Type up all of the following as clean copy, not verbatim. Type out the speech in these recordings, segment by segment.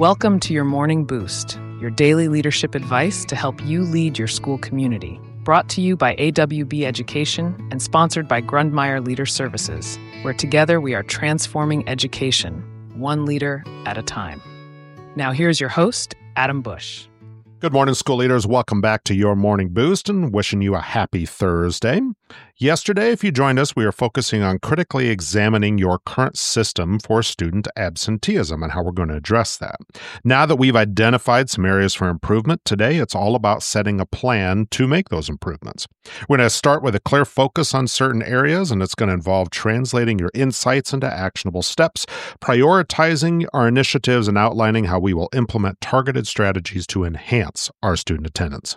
Welcome to your Morning Boost, your daily leadership advice to help you lead your school community. Brought to you by AWB Education and sponsored by Grundmeyer Leader Services, where together we are transforming education, one leader at a time. Now here's your host, Adam Bush. Good morning, school leaders. Welcome back to your Morning Boost and wishing you a happy Thursday. Yesterday, if you joined us, we were focusing on critically examining your current system for student absenteeism and how we're going to address that. Now that we've identified some areas for improvement, today it's all about setting a plan to make those improvements. We're going to start with a clear focus on certain areas, and it's going to involve translating your insights into actionable steps, prioritizing our initiatives, and outlining how we will implement targeted strategies to enhance our student attendance.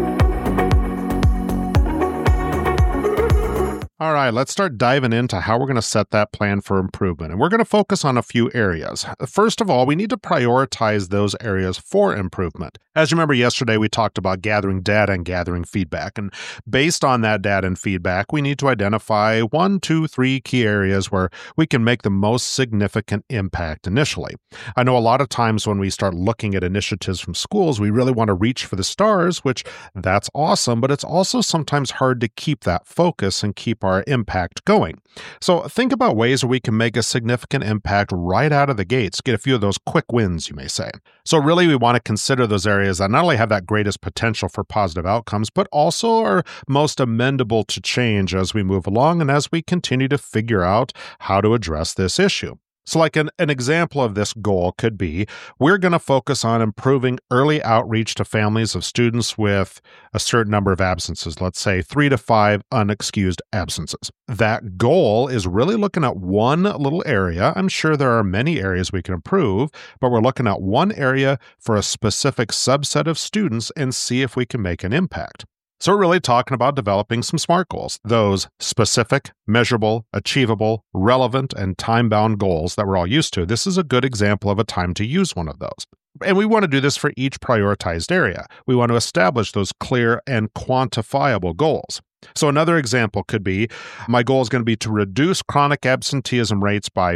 All right, let's start diving into how we're going to set that plan for improvement. And we're going to focus on a few areas. First of all, we need to prioritize those areas for improvement. As you remember yesterday, we talked about gathering data and gathering feedback. And based on that data and feedback, we need to identify 1, 2, 3 key areas where we can make the most significant impact initially. I know a lot of times when we start looking at initiatives from schools, we really want to reach for the stars, which that's awesome, but it's also sometimes hard to keep that focus and keep our impact going. So think about ways where we can make a significant impact right out of the gates, get a few of those quick wins, you may say. So really, we want to consider those areas that not only have that greatest potential for positive outcomes, but also are most amenable to change as we move along and as we continue to figure out how to address this issue. So like an example of this goal could be, we're going to focus on improving early outreach to families of students with a certain number of absences, let's say 3 to 5 unexcused absences. That goal is really looking at one little area. I'm sure there are many areas we can improve, but we're looking at one area for a specific subset of students and see if we can make an impact. So we're really talking about developing some SMART goals, those specific, measurable, achievable, relevant, and time-bound goals that we're all used to. This is a good example of a time to use one of those. And we want to do this for each prioritized area. We want to establish those clear and quantifiable goals. So another example could be, my goal is going to be to reduce chronic absenteeism rates by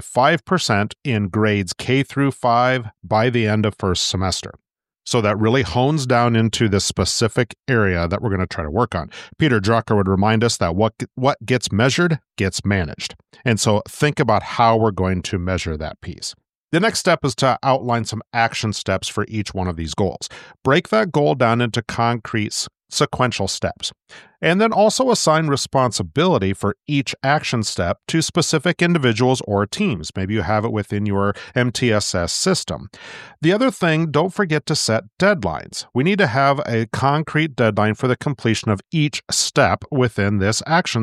5% in grades K through 5 by the end of first semester. So that really hones down into the specific area that we're going to try to work on. Peter Drucker would remind us that what gets measured gets managed. And so think about how we're going to measure that piece. The next step is to outline some action steps for each one of these goals. Break that goal down into concrete sequential steps. And then also assign responsibility for each action step to specific individuals or teams. Maybe you have it within your MTSS system. The other thing, don't forget to set deadlines. We need to have a concrete deadline for the completion of each step within the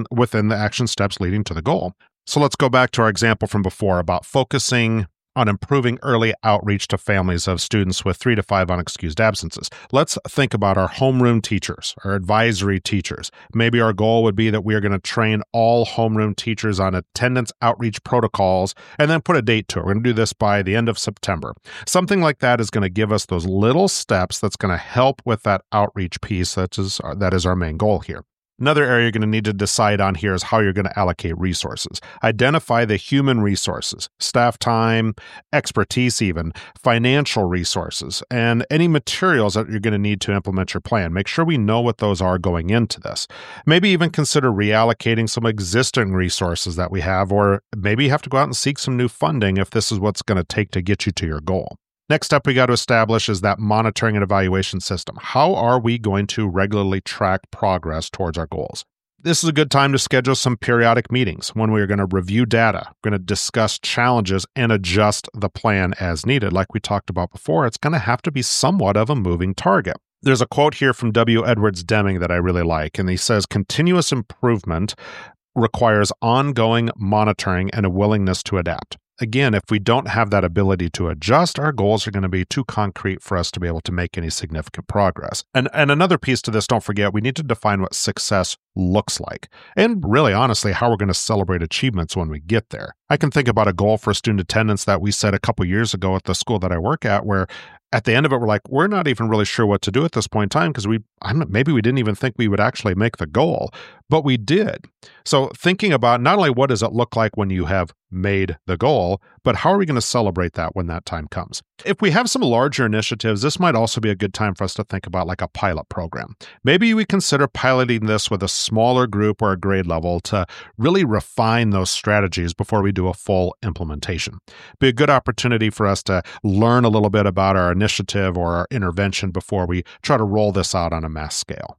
action steps leading to the goal. So let's go back to our example from before about focusing on improving early outreach to families of students with 3 to 5 unexcused absences. Let's think about our homeroom teachers, our advisory teachers. Maybe our goal would be that we are going to train all homeroom teachers on attendance outreach protocols and then put a date to it. We're going to do this by the end of September. Something like that is going to give us those little steps that's going to help with that outreach piece. That is our main goal here. Another area you're going to need to decide on here is how you're going to allocate resources. Identify the human resources, staff time, expertise even, financial resources, and any materials that you're going to need to implement your plan. Make sure we know what those are going into this. Maybe even consider reallocating some existing resources that we have, or maybe you have to go out and seek some new funding if this is what's going to take to get you to your goal. Next step we got to establish is that monitoring and evaluation system. How are we going to regularly track progress towards our goals? This is a good time to schedule some periodic meetings when we are going to review data, we're going to discuss challenges and adjust the plan as needed. Like we talked about before, it's going to have to be somewhat of a moving target. There's a quote here from W. Edwards Deming that I really like, and he says, continuous improvement requires ongoing monitoring and a willingness to adapt. Again, if we don't have that ability to adjust, our goals are going to be too concrete for us to be able to make any significant progress. And another piece to this, don't forget, we need to define what success looks like. And really, honestly, how we're going to celebrate achievements when we get there. I can think about a goal for student attendance that we set a couple years ago at the school that I work at, where at the end of it, we're like, we're not even really sure what to do at this point in time because maybe we didn't even think we would actually make the goal. but we did. So thinking about not only what does it look like when you have made the goal, but how are we going to celebrate that when that time comes? If we have some larger initiatives, this might also be a good time for us to think about like a pilot program. Maybe we consider piloting this with a smaller group or a grade level to really refine those strategies before we do a full implementation. Be a good opportunity for us to learn a little bit about our initiative or our intervention before we try to roll this out on a mass scale.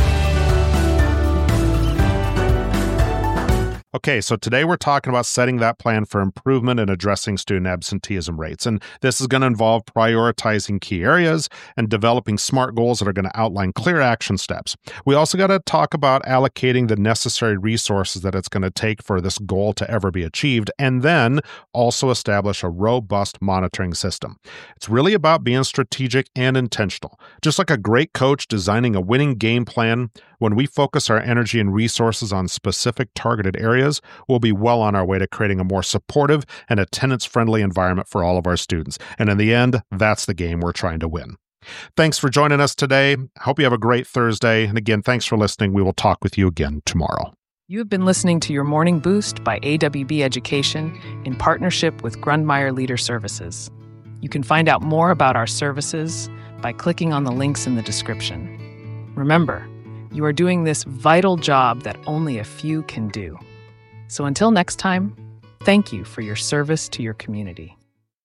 Okay, so today we're talking about setting that plan for improvement and addressing student absenteeism rates. And this is going to involve prioritizing key areas and developing SMART goals that are going to outline clear action steps. We also got to talk about allocating the necessary resources that it's going to take for this goal to ever be achieved, and then also establish a robust monitoring system. It's really about being strategic and intentional. Just like a great coach designing a winning game plan, when we focus our energy and resources on specific targeted areas, we'll be well on our way to creating a more supportive and attendance-friendly environment for all of our students. And in the end, that's the game we're trying to win. Thanks for joining us today. Hope you have a great Thursday. And again, thanks for listening. We will talk with you again tomorrow. You have been listening to Your Morning Boost by AWB Education in partnership with Grundmeyer Leader Services. You can find out more about our services by clicking on the links in the description. Remember, you are doing this vital job that only a few can do. So until next time, thank you for your service to your community.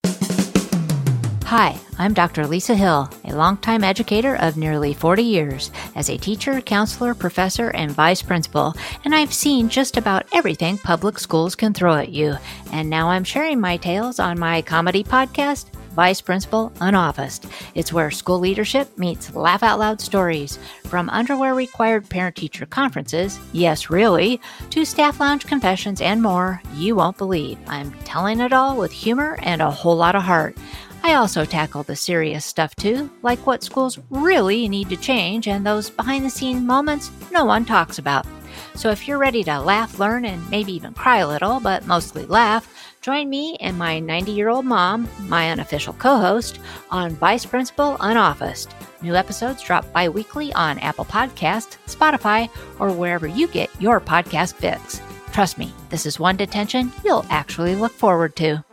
Hi, I'm Dr. Lisa Hill, a longtime educator of nearly 40 years as a teacher, counselor, professor, and vice principal, and I've seen just about everything public schools can throw at you. And now I'm sharing my tales on my comedy podcast, Vice Principal Unoffaced. It's where school leadership meets laugh out loud stories. From underwear required parent-teacher conferences, yes really, to staff lounge confessions and more, you won't believe. I'm telling it all with humor and a whole lot of heart. I also tackle the serious stuff too, like what schools really need to change and those behind-the-scenes moments no one talks about. So if you're ready to laugh, learn, and maybe even cry a little, but mostly laugh, join me and my 90-year-old mom, my unofficial co-host, on Vice Principal Unoffaced. New episodes drop bi-weekly on Apple Podcasts, Spotify, or wherever you get your podcast fix. Trust me, this is one detention you'll actually look forward to.